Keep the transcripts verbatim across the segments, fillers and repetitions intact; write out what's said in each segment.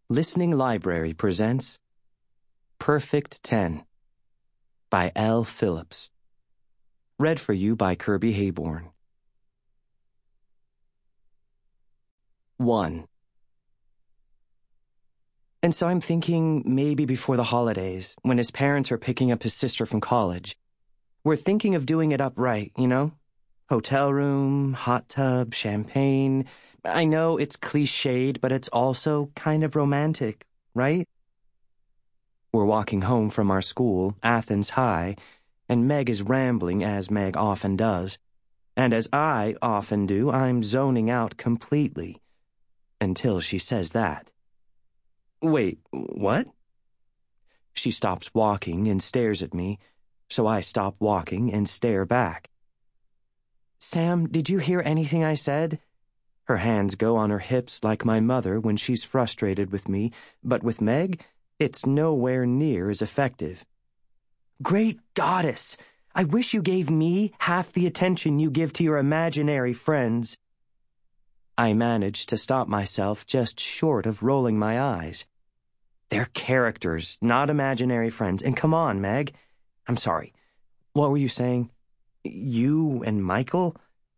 Listening Library presents Perfect Ten by L. Phillips. Read for you by Kirby Hayborn. One. And so I'm thinking maybe before the holidays, when his parents are picking up his sister from college, we're thinking of doing it up right, you know? Hotel room, hot tub, champagne. I know it's cliched, but it's also kind of romantic, right? We're walking home from our school, Athens High, and Meg is rambling as Meg often does. And as I often do, I'm zoning out completely. Until she says that. Wait, what? She stops walking and stares at me, so I stop walking and stare back. Sam, did you hear anything I said? Her hands go on her hips like my mother when she's frustrated with me, but with Meg, it's nowhere near as effective. Great goddess! I wish you gave me half the attention you give to your imaginary friends. I managed to stop myself just short of rolling my eyes. They're characters, not imaginary friends. And come on, Meg. I'm sorry. What were you saying? You and Michael?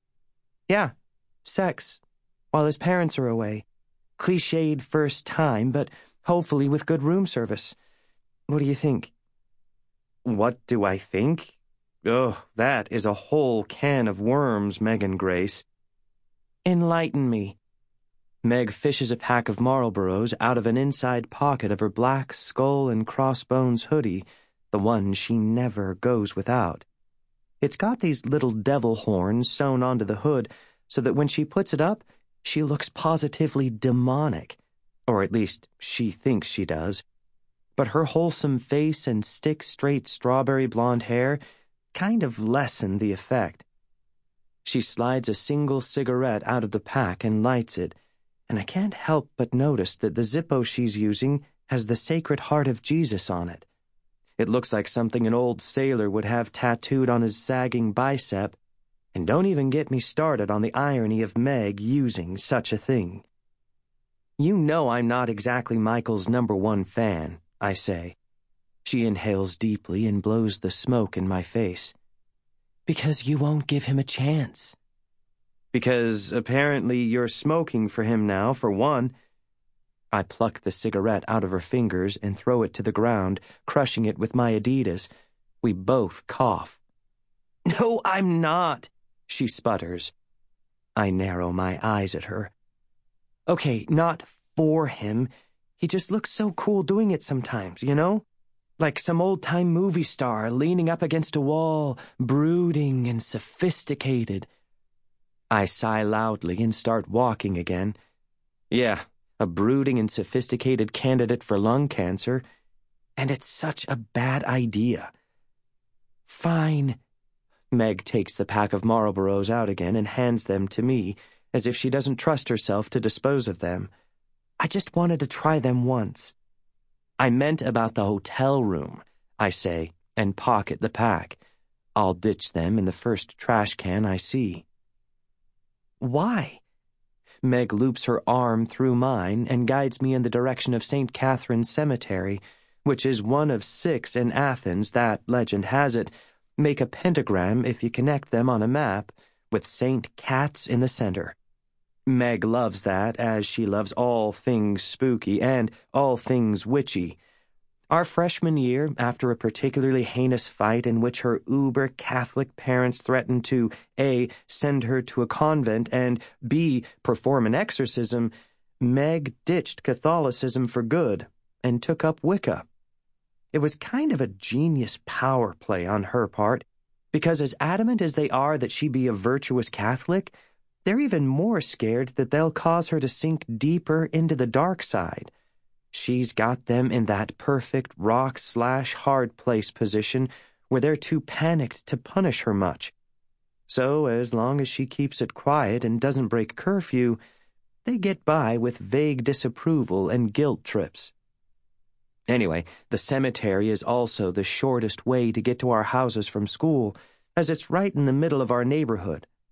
Yeah, sex. While his parents are away. Cliched first time, but hopefully with good room service. What do you think? What do I think? Oh, that is a whole can of worms, Megan Grace. Enlighten me. Meg fishes a pack of Marlboros out of an inside pocket of her black skull and crossbones hoodie, the one she never goes without. It's got these little devil horns sewn onto the hood so that when she puts it up, she looks positively demonic, or at least she thinks she does. But her wholesome face and stick-straight strawberry blonde hair kind of lessen the effect. She slides a single cigarette out of the pack and lights it, and I can't help but notice that the Zippo she's using has the Sacred Heart of Jesus on it. It looks like something an old sailor would have tattooed on his sagging bicep, and don't even get me started on the irony of Meg using such a thing. You know I'm not exactly Michael's number one fan, I say. She inhales deeply and blows the smoke in my face. Because you won't give him a chance. Because apparently you're smoking for him now, for one. I pluck the cigarette out of her fingers and throw it to the ground, crushing it with my Adidas. We both cough. No, I'm not, she sputters. I narrow my eyes at her. Okay, not for him. He just looks so cool doing it sometimes, you know? Like some old-time movie star leaning up against a wall, brooding and sophisticated. I sigh loudly and start walking again. Yeah, a brooding and sophisticated candidate for lung cancer. And it's such a bad idea. Fine. Meg takes the pack of Marlboros out again and hands them to me, as if she doesn't trust herself to dispose of them. I just wanted to try them once. I meant about the hotel room, I say, and pocket the pack. I'll ditch them in the first trash can I see. Why? Meg loops her arm through mine and guides me in the direction of Saint Catherine's Cemetery, which is one of six in Athens that, legend has it, make a pentagram if you connect them on a map, with Saint Cats in the center. Meg loves that, as she loves all things spooky and all things witchy. Our freshman year, after a particularly heinous fight in which her uber-Catholic parents threatened to A. send her to a convent and B. perform an exorcism, Meg ditched Catholicism for good and took up Wicca. It was kind of a genius power play on her part, because as adamant as they are that she be a virtuous Catholic, they're even more scared that they'll cause her to sink deeper into the dark side. She's got them in that perfect rock-slash-hard place position where they're too panicked to punish her much. So, as long as she keeps it quiet and doesn't break curfew, they get by with vague disapproval and guilt trips. Anyway, the cemetery is also the shortest way to get to our houses from school, as it's right in the middle of our neighborhood.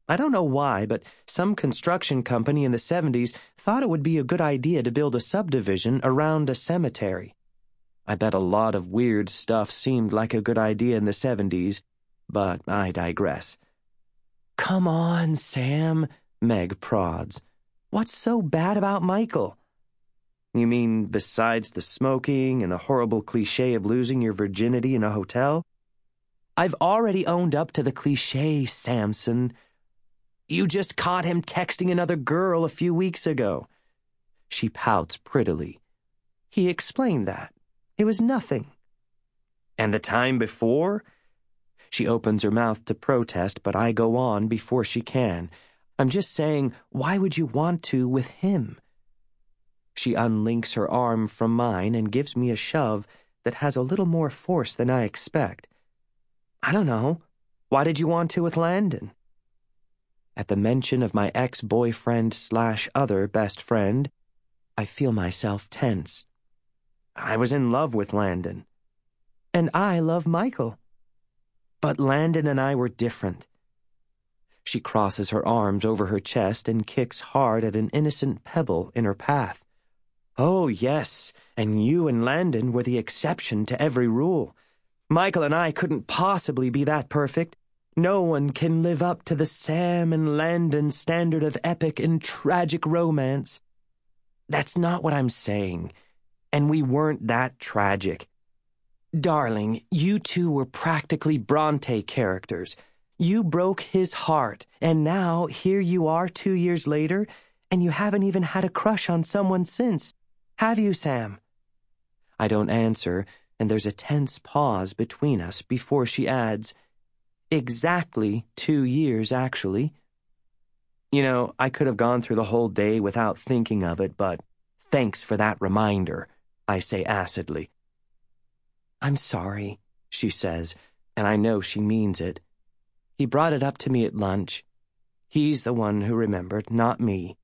I don't know why, but some construction company in the seventies thought it would be a good idea to build a subdivision around a cemetery. I bet a lot of weird stuff seemed like a good idea in the seventies, but I digress. Come on, Sam, Meg prods. What's so bad about Michael? You mean besides the smoking and the horrible cliché of losing your virginity in a hotel? I've already owned up to the cliché, Samson. You just caught him texting another girl a few weeks ago. She pouts prettily. He explained that. It was nothing. And the time before? She opens her mouth to protest, but I go on before she can. I'm just saying, why would you want to with him? She unlinks her arm from mine and gives me a shove that has a little more force than I expect. I don't know. Why did you want to with Landon? At the mention of my ex-boyfriend slash other best friend, I feel myself tense. I was in love with Landon. And I love Michael. But Landon and I were different. She crosses her arms over her chest and kicks hard at an innocent pebble in her path. Oh, yes, and you and Landon were the exception to every rule. Michael and I couldn't possibly be that perfect. No one can live up to the Sam and Landon standard of epic and tragic romance. That's not what I'm saying. And we weren't that tragic. Darling, you two were practically Bronte characters. You broke his heart, and now here you are two years later, and you haven't even had a crush on someone since. Have you, Sam? I don't answer, and there's a tense pause between us before she adds, exactly two years, actually. You know, I could have gone through the whole day without thinking of it, but thanks for that reminder, I say acidly. I'm sorry, she says, and I know she means it. He brought it up to me at lunch. He's the one who remembered, not me.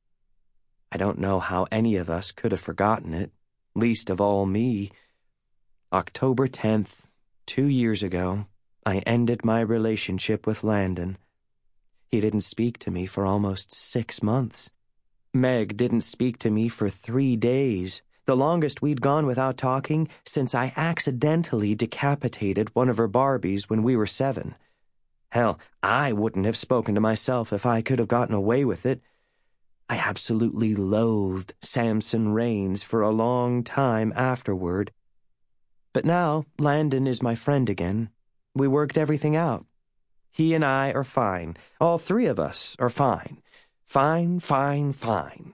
I don't know how any of us could have forgotten it, least of all me. October tenth, two years ago, I ended my relationship with Landon. He didn't speak to me for almost six months. Meg didn't speak to me for three days, the longest we'd gone without talking since I accidentally decapitated one of her Barbies when we were seven. Hell, I wouldn't have spoken to myself if I could have gotten away with it. I absolutely loathed Samson Raines for a long time afterward. But now Landon is my friend again. We worked everything out. He and I are fine. All three of us are fine. Fine, fine, fine.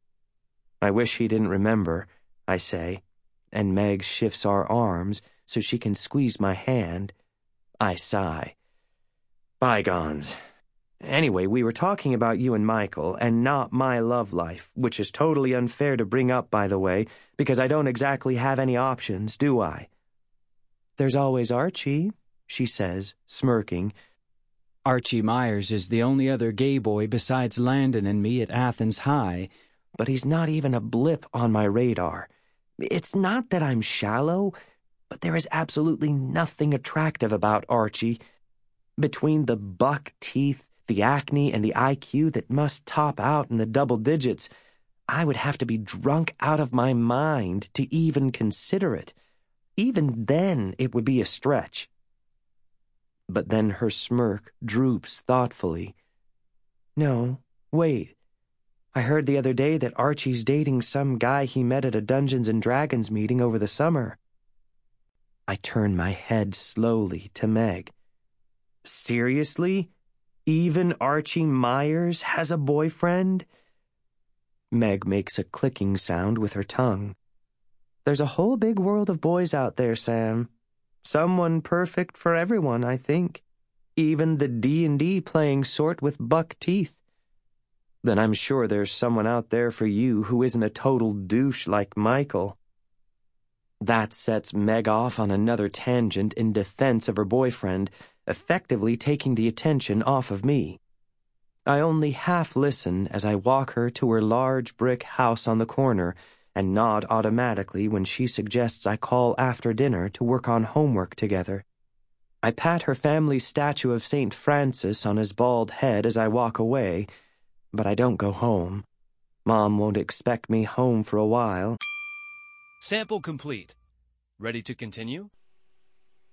I wish he didn't remember, I say, and Meg shifts our arms so she can squeeze my hand. I sigh. Bygones. Anyway, we were talking about you and Michael, and not my love life, which is totally unfair to bring up, by the way, because I don't exactly have any options, do I? There's always Archie, she says, smirking. Archie Myers is the only other gay boy besides Landon and me at Athens High, but he's not even a blip on my radar. It's not that I'm shallow, but there is absolutely nothing attractive about Archie. Between the buck teeth, the acne, and the I Q that must top out in the double digits, I would have to be drunk out of my mind to even consider it. Even then, it would be a stretch. But then her smirk droops thoughtfully. No, wait. I heard the other day that Archie's dating some guy he met at a Dungeons and Dragons meeting over the summer. I turn my head slowly to Meg. Seriously? Even Archie Myers has a boyfriend? Meg makes a clicking sound with her tongue. There's a whole big world of boys out there, Sam. Someone perfect for everyone, I think. Even the D and D playing sort with buck teeth. Then I'm sure there's someone out there for you who isn't a total douche like Michael. That sets Meg off on another tangent in defense of her boyfriend, effectively taking the attention off of me. I only half listen as I walk her to her large brick house on the corner and nod automatically when she suggests I call after dinner to work on homework together. I pat her family statue of Saint Francis on his bald head as I walk away, but I don't go home. Mom won't expect me home for a while. Sample complete. Ready to continue?